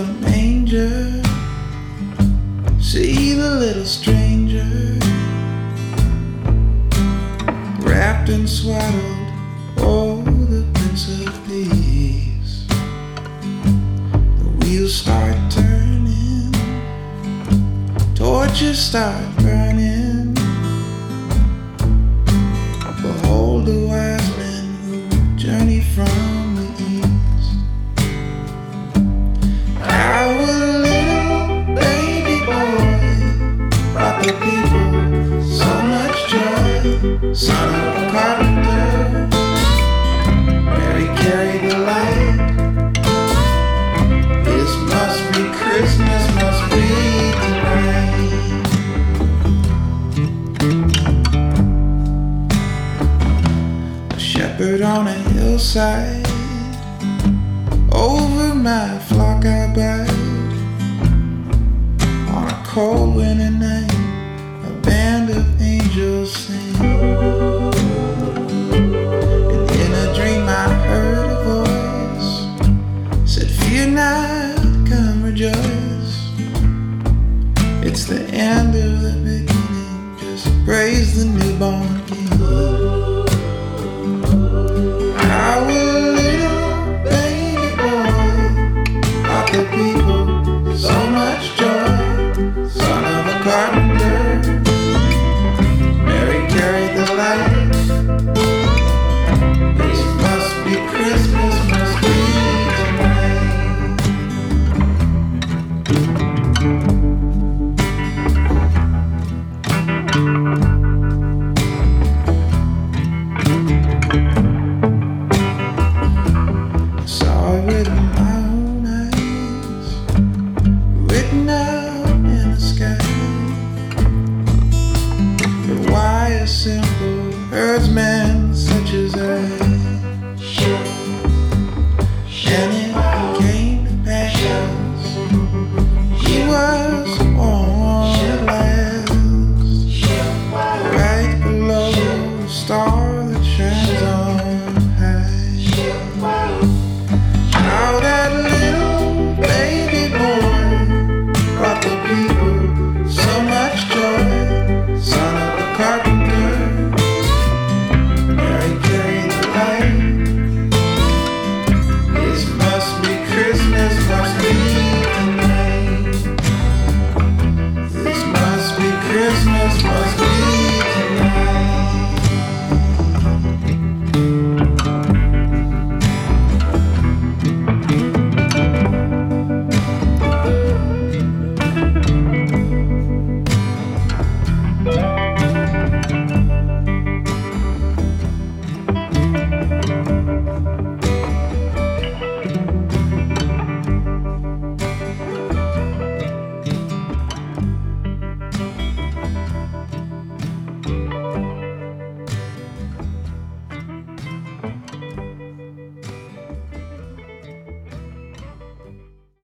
the manger, see the little stranger, wrapped and swaddled, oh, the Prince of Peace. The wheels start turning, torches start burning. Behold the wise men who journey from the east. Now a little baby boy brought the people so much joy. Son of a carpenter, Mary carried the light. This must be Christmas, must be the night. A shepherd on a hillside, over my flock I bide. On a cold winter night, a band of angels sing. And in a dream I heard a voice, said, fear not, come rejoice. It's the end of the beginning, just praise the newborn